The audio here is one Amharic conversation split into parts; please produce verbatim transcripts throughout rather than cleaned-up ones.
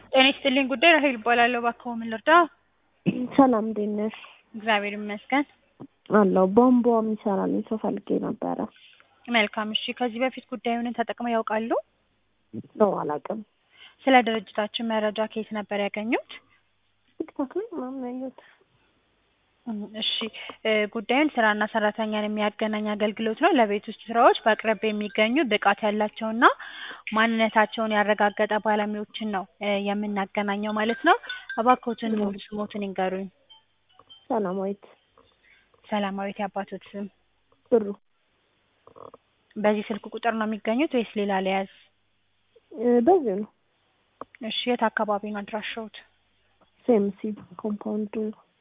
ጤና ይስጥልኝ ጉዳይ ራሄል እባላለሁ። እባክዎ ምን ልርዳ? ሰላም እንዴት ነሽ? እግዚአብሔር ይመስገን። አለሁ። ቧንቧ የሚሰራልኝ ሰው ፈልጌ ነበረ። መልካም እሺ። ከዚህ በፊት ጉዳዩን ተጠቅመው ያውቃሉ? ነው አላውቅም። ስለ ድርጅታችን መረጃ ከየት ነበር ያገኙት? ቲክቶክ ላይ ምናምን ያየሁት። እም፣ እሺ እ ጉዳዩን ስራና ሰራተኛን የሚያገናኝ አገልግሎት ነው። ለቤት ውስጥ ስራዎች በአቅራቢያ የሚገኙ ብቃት ያላቸውና ማንነታቸውን ያረጋገጠ ባለሙያዎችን ነው እ የምናገናኘው ማለት ነው። እባክዎትን ሙሉ ስሞትን ይንገሩኝ? ሰላማዊት ሰላማዊት የአባቶት ስም? ብሩ። በዚህ ስልክ ቁጥር ነው የሚገኙት ወይስ ሌላ ልያዝ? እ በዚሁ ነው። እሺ የት አካባቢ ነው አድራሻዎት? ሴምሲ ኮምፓውንድ።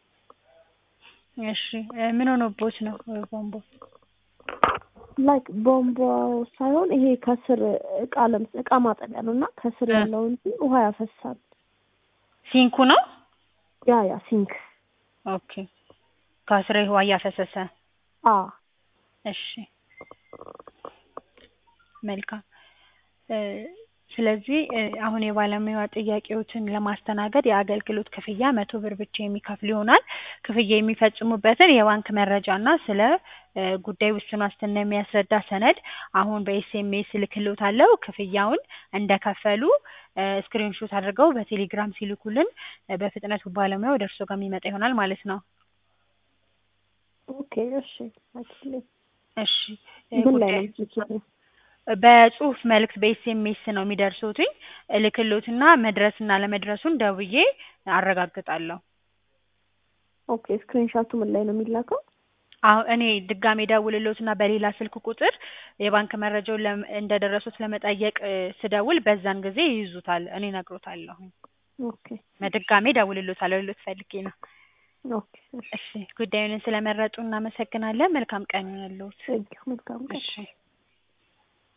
እሺ እ ምን ሆኖቦት ነው እ ቧንቧው? ላይክ ቧንቧው ሳይሆን ይሄ ከስር እቃ ለምስ እቃ ማጠቢያ ነው እና ከስር እ ያለው እንጂ ውሃ ያፈሳል። ሲንኩ ነው? ያ ያ ሲንክ። ኦኬ ከስር ውሃ እያፈሰሰ? አዎ። እሺ መልካም እ ስለዚህ እ አሁን የባለሙያዋ ጥያቄዎችን ለማስተናገድ የአገልግሎት ክፍያ መቶ ብር ብቻ የሚከፍሉ ይሆናል። ክፍያ የሚፈጽሙበትን የባንክ መረጃና ስለ እ ጉዳይ ውስን ዋስትና የሚያስረዳ ሰነድ አሁን በኤስኤምኤስ እልክልዎታለሁ። ክፍያውን እንደከፈሉ እ ስክሪንሾት አድርገው በቴሌግራም ሲልኩልን እ በፍጥነት ባለሙያው ወደ እርስዎ ጋር የሚመጣ ይሆናል ማለት ነው። ኦኬ እሺ። አክቹሊ እሺ እ ምን ላይ ጉዳይ ነው የምትልኪው? በጽሁፍ መልእክት በኤስኤምኤስ ነው የሚደርሱትኝ። እልክልዎትና መድረስና አለመድረሱን ደውዬ አረጋግጣለሁ። ኦኬ ስክሪንሾቱ ምን ላይ ነው የሚላከው? አሁን እኔ ድጋሜ እደውልልዎትና በሌላ ስልክ ቁጥር የባንክ መረጃውን ለም እንደደረሱት ለመጠየቅ እ ስደውል በዛን ጊዜ ይይዙታል። እኔ እነግሮታለሁኝ። ኦኬ ድጋሜ እደውልልዎታለሁ ልሎት ፈልጌ ነው። ኦኬ እሺ። እሺ ጉዳዩን ስለመረጡ እናመሰግናለን። መልካም ቀን ይሁንልዎት። ቴንኪው። መልካም ቀን። እሺ